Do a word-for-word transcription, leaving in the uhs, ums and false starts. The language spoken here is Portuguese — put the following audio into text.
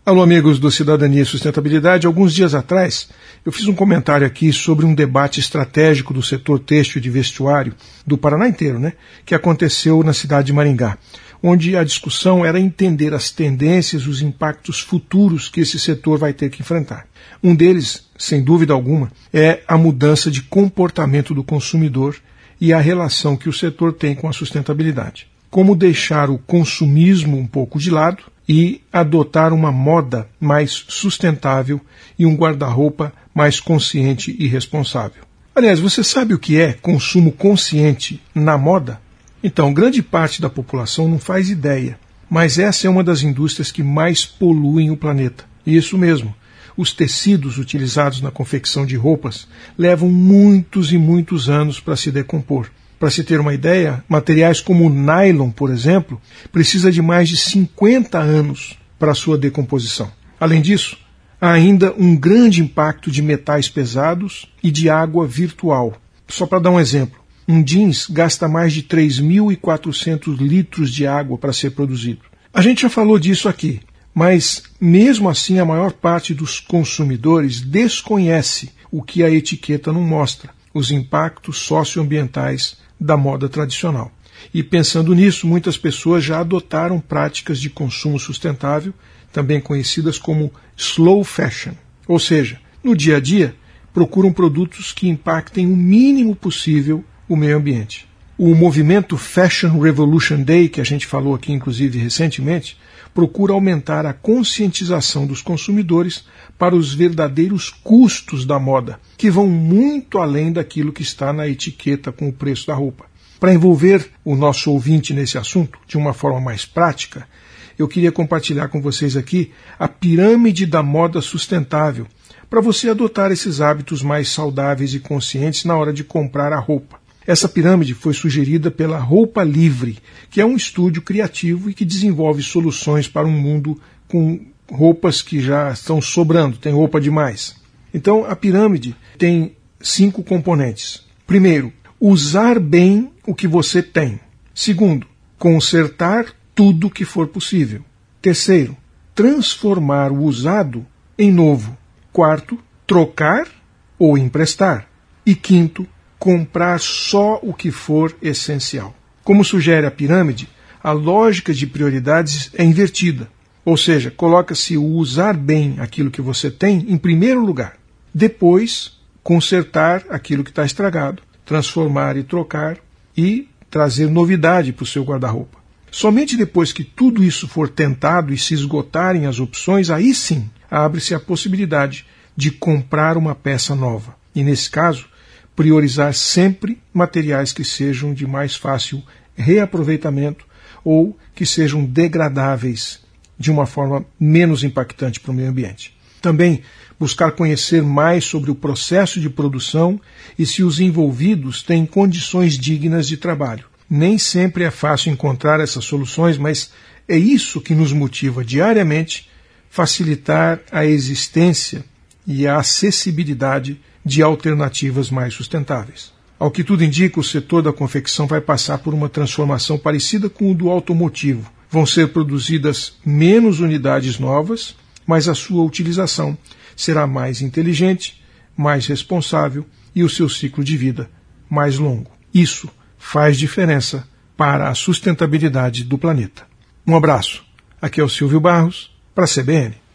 Alô, amigos do Cidadania e Sustentabilidade. Alguns dias atrás, eu fiz um comentário aqui sobre um debate estratégico do setor têxtil de vestuário do Paraná inteiro, né, que aconteceu na cidade de Maringá, onde a discussão era entender as tendências e os impactos futuros que esse setor vai ter que enfrentar. Um deles, sem dúvida alguma, é a mudança de comportamento do consumidor e a relação que o setor tem com a sustentabilidade. Como deixar o consumismo um pouco de lado e adotar uma moda mais sustentável e um guarda-roupa mais consciente e responsável. Aliás, você sabe o que é consumo consciente na moda? Então, grande parte da população não faz ideia, mas essa é uma das indústrias que mais poluem o planeta. E isso mesmo, os tecidos utilizados na confecção de roupas levam muitos e muitos anos para se decompor. Para se ter uma ideia, materiais como o nylon, por exemplo, precisa de mais de cinquenta anos para sua decomposição. Além disso, há ainda um grande impacto de metais pesados e de água virtual. Só para dar um exemplo, um jeans gasta mais de três mil e quatrocentos litros de água para ser produzido. A gente já falou disso aqui, mas mesmo assim a maior parte dos consumidores desconhece o que a etiqueta não mostra, os impactos socioambientais da moda tradicional. E pensando nisso, muitas pessoas já adotaram práticas de consumo sustentável, também conhecidas como slow fashion. Ou seja, no dia a dia, procuram produtos que impactem o mínimo possível o meio ambiente. O movimento Fashion Revolution Day, que a gente falou aqui inclusive recentemente, procura aumentar a conscientização dos consumidores para os verdadeiros custos da moda, que vão muito além daquilo que está na etiqueta com o preço da roupa. Para envolver o nosso ouvinte nesse assunto de uma forma mais prática, eu queria compartilhar com vocês aqui a pirâmide da moda sustentável, para você adotar esses hábitos mais saudáveis e conscientes na hora de comprar a roupa. Essa pirâmide foi sugerida pela Roupa Livre, que é um estúdio criativo e que desenvolve soluções para um mundo com roupas que já estão sobrando, tem roupa demais. Então, a pirâmide tem cinco componentes. Primeiro, usar bem o que você tem. Segundo, consertar tudo que for possível. Terceiro, transformar o usado em novo. Quarto, trocar ou emprestar. E quinto, comprar só o que for essencial. Como sugere a pirâmide, a lógica de prioridades é invertida, ou seja, coloca-se o usar bem aquilo que você tem em primeiro lugar. Depois, consertar aquilo que está estragado, transformar e trocar e trazer novidade para o seu guarda-roupa. Somente depois que tudo isso for tentado e se esgotarem as opções, aí sim abre-se a possibilidade de comprar uma peça nova. E nesse caso, priorizar sempre materiais que sejam de mais fácil reaproveitamento ou que sejam degradáveis de uma forma menos impactante para o meio ambiente. Também buscar conhecer mais sobre o processo de produção e se os envolvidos têm condições dignas de trabalho. Nem sempre é fácil encontrar essas soluções, mas é isso que nos motiva diariamente facilitar a existência e a acessibilidade de alternativas mais sustentáveis. Ao que tudo indica, o setor da confecção vai passar por uma transformação parecida com o do automotivo. Vão ser produzidas menos unidades novas, mas a sua utilização será mais inteligente, mais responsável e o seu ciclo de vida mais longo. Isso faz diferença para a sustentabilidade do planeta. Um abraço. Aqui é o Silvio Barros, para a C B N.